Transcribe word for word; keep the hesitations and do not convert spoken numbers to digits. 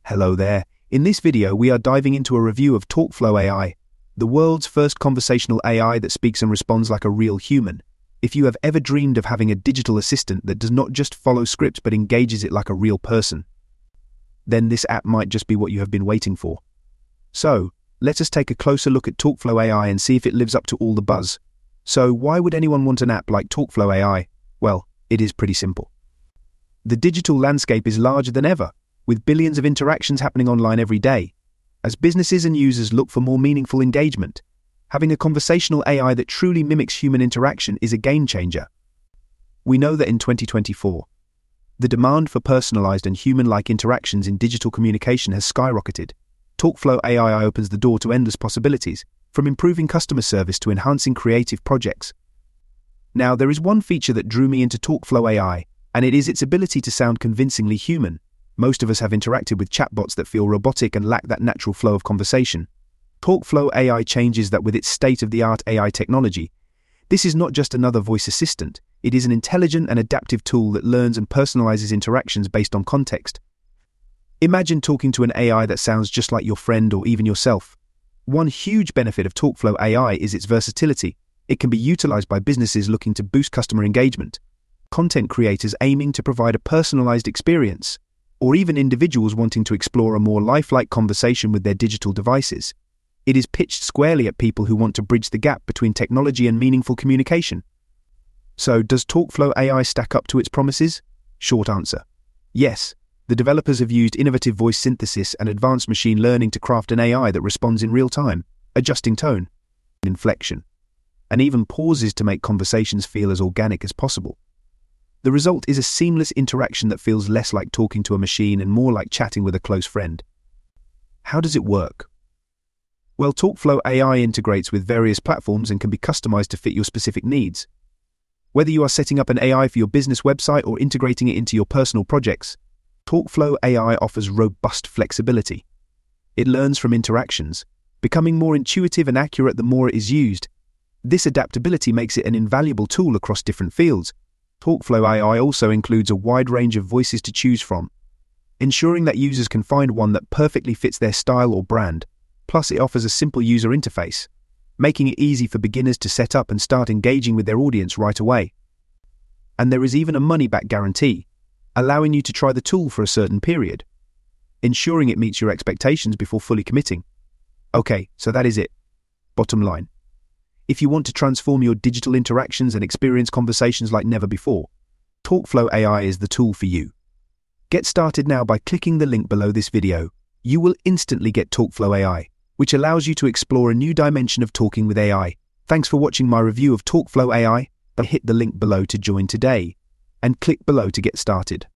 Hello there. In this video, we are diving into a review of TalkFlow A I, the world's first conversational A I that speaks and responds like a real human. If you have ever dreamed of having a digital assistant that does not just follow scripts but engages it like a real person, then this app might just be what you have been waiting for. So, let us take a closer look at TalkFlow A I and see if it lives up to all the buzz. So, why would anyone want an app like TalkFlow A I? Well, it is pretty simple. The digital landscape is larger than ever, with billions of interactions happening online every day. As businesses and users look for more meaningful engagement, having a conversational A I that truly mimics human interaction is a game changer. We know that in twenty twenty-four, the demand for personalized and human-like interactions in digital communication has skyrocketed. TalkFlow A I opens the door to endless possibilities, from improving customer service to enhancing creative projects. Now, there is one feature that drew me into TalkFlow A I, and it is its ability to sound convincingly human. Most of us have interacted with chatbots that feel robotic and lack that natural flow of conversation. TalkFlow A I changes that with its state-of-the-art A I technology. This is not just another voice assistant, it is an intelligent and adaptive tool that learns and personalizes interactions based on context. Imagine talking to an A I that sounds just like your friend or even yourself. One huge benefit of TalkFlow A I is its versatility. It can be utilized by businesses looking to boost customer engagement, content creators aiming to provide a personalized experience, or even individuals wanting to explore a more lifelike conversation with their digital devices. It is pitched squarely at people who want to bridge the gap between technology and meaningful communication. So, does TalkFlow A I stack up to its promises? Short answer: yes. The developers have used innovative voice synthesis and advanced machine learning to craft an A I that responds in real time, adjusting tone, inflection, and even pauses to make conversations feel as organic as possible. The result is a seamless interaction that feels less like talking to a machine and more like chatting with a close friend. How does it work? Well, TalkFlow A I integrates with various platforms and can be customized to fit your specific needs. Whether you are setting up an A I for your business website or integrating it into your personal projects, TalkFlow A I offers robust flexibility. It learns from interactions, becoming more intuitive and accurate the more it is used. This adaptability makes it an invaluable tool across different fields. TalkFlow A I also includes a wide range of voices to choose from, ensuring that users can find one that perfectly fits their style or brand. Plus, it offers a simple user interface, making it easy for beginners to set up and start engaging with their audience right away. And there is even a money-back guarantee, allowing you to try the tool for a certain period, ensuring it meets your expectations before fully committing. Okay, so that is it. Bottom line: if you want to transform your digital interactions and experience conversations like never before, TalkFlow A I is the tool for you. Get started now by clicking the link below this video. You will instantly get TalkFlow A I, which allows you to explore a new dimension of talking with A I. Thanks for watching my review of TalkFlow A I. Hit the link below to join today, and click below to get started.